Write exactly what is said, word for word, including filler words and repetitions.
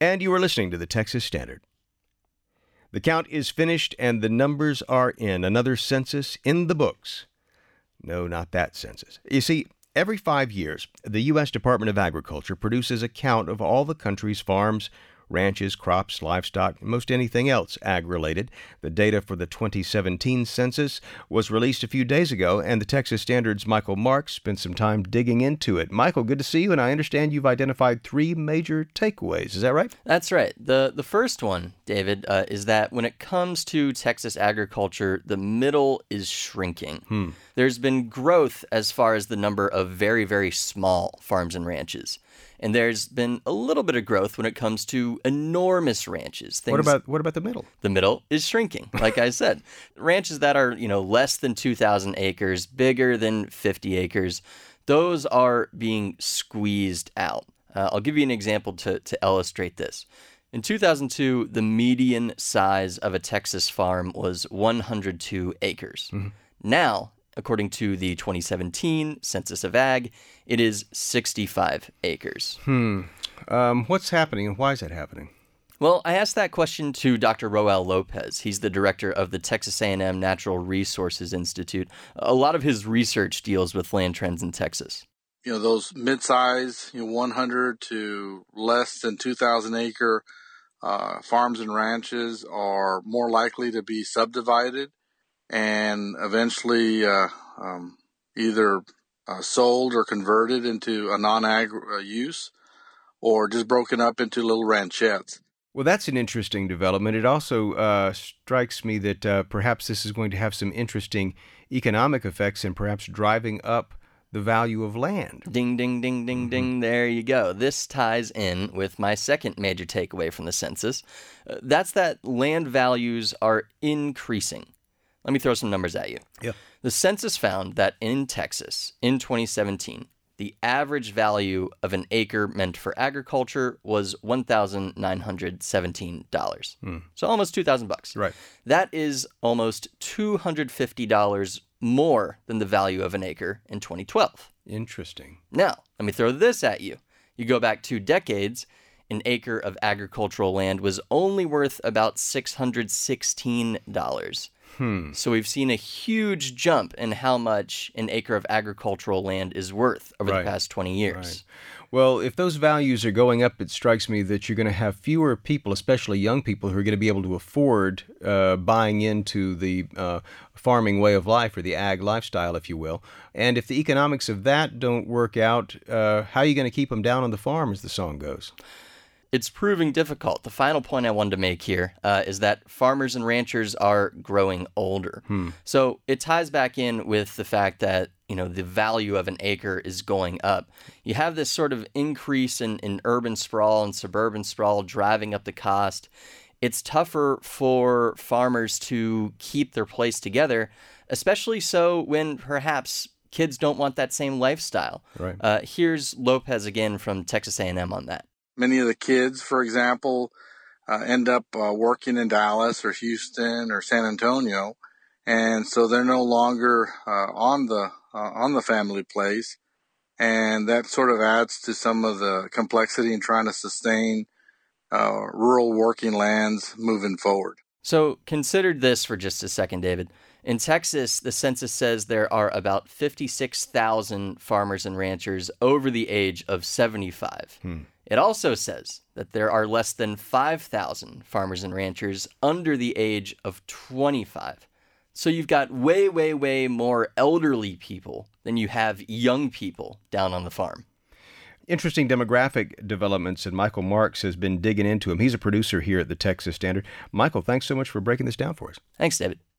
And you are listening to the Texas Standard. The count is finished and the numbers are in. Another census in the books. No, not that census. You see, every five years, the U S Department of Agriculture produces a count of all the country's farms, ranches, crops, livestock, most anything else ag-related. The data for the twenty seventeen census was released a few days ago, and the Texas Standard's Michael Marks spent some time digging into it. Michael, good to see you, and I understand you've identified three major takeaways. Is that right? That's right. The the first one, David, uh, is that when it comes to Texas agriculture, the middle is shrinking. Hmm. There's been growth as far as the number of very, very small farms and ranches. And there's been a little bit of growth when it comes to enormous ranches. Things, what about what about the middle? The middle is shrinking, like I said. Ranches that are, you know, less than two thousand acres, bigger than fifty acres, those are being squeezed out. Uh, I'll give you an example to, to illustrate this. In two thousand two, the median size of a Texas farm was one hundred two acres. Mm-hmm. Now, according to the twenty seventeen Census of Ag, it is sixty-five acres. Hmm. Um, what's happening and why is that happening? Well, I asked that question to Doctor Roel Lopez. He's the director of the Texas A and M Natural Resources Institute. A lot of his research deals with land trends in Texas. You know, those mid-size, you know, one hundred to less than two thousand acre uh, farms and ranches are more likely to be subdivided and eventually uh, um, either uh, sold or converted into a non-ag uh, use, or just broken up into little ranchettes. Well, that's an interesting development. It also uh, strikes me that uh, perhaps this is going to have some interesting economic effects and perhaps driving up the value of land. Ding, ding, ding, ding, mm-hmm. ding. There you go. This ties in with my second major takeaway from the census. Uh, that's that land values are increasing. Let me throw some numbers at you. Yeah. The census found that in Texas, in twenty seventeen, the average value of an acre meant for agriculture was one thousand nine hundred seventeen dollars. Hmm. So almost two thousand bucks. Right. That is almost two hundred fifty dollars more than the value of an acre in twenty twelve. Interesting. Now, let me throw this at you. You go back two decades, an acre of agricultural land was only worth about six hundred sixteen dollars. Hmm. So we've seen a huge jump in how much an acre of agricultural land is worth over right. the past twenty years. Right. Well, if those values are going up, it strikes me that you're going to have fewer people, especially young people, who are going to be able to afford uh, buying into the uh, farming way of life, or the ag lifestyle, if you will. And if the economics of that don't work out, uh, how are you going to keep them down on the farm, as the song goes? It's proving difficult. The final point I wanted to make here uh, is that farmers and ranchers are growing older. Hmm. So it ties back in with the fact that, you know, the value of an acre is going up. You have this sort of increase in, in urban sprawl and suburban sprawl driving up the cost. It's tougher for farmers to keep their place together, especially so when perhaps kids don't want that same lifestyle. Right. Uh, here's Lopez again from Texas A and M on that. Many of the kids, for example, uh, end up uh, working in Dallas or Houston or San Antonio, and so they're no longer uh, on the uh, on the family place, and that sort of adds to some of the complexity in trying to sustain uh, rural working lands moving forward. So consider this for just a second, David. In Texas, the census says there are about fifty-six thousand farmers and ranchers over the age of seventy-five. Hmm. It also says that there are less than five thousand farmers and ranchers under the age of twenty-five. So you've got way, way, way more elderly people than you have young people down on the farm. Interesting demographic developments, and Michael Marks has been digging into them. He's a producer here at the Texas Standard. Michael, thanks so much for breaking this down for us. Thanks, David.